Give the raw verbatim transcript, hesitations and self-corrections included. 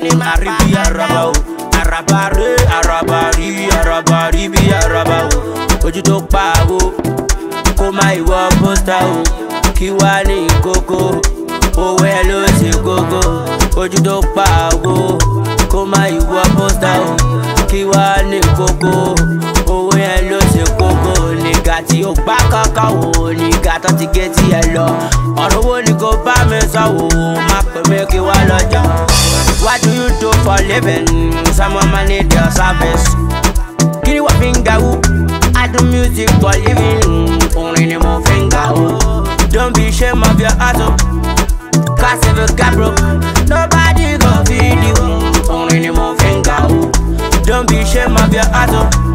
ní máa rí bí araba o. Araba re, araba rí, araba rí bí araba o. Ojú tó pa wo, kó má ìwọ pósítà o. Kí wá ní kókó, owó ẹ ló ṣe kókó. Ojú tó pa wo, kó má ìwọ pósítà o. Kí wá ní kókó, owó ẹ ló ṣe kókó. Nígbà tí ó gbá kankan wò, nígbà tó ti gé tí ẹ lọ. Ọ̀rọ̀ wo ni kò bá mi sọ wò, má pè mí kí wá lọ́jọ́. What do you do for living? Someone man need your service. Kí ni wọ́n fi ń ga wú? I do music for living. Orin ni mo fi ń ga wú. Don't be ashamed of your hustle. Cause if you got broke, nobody gon' feed you. Orin ni mo fi ń ga wú. Don't be ashamed of your hustle.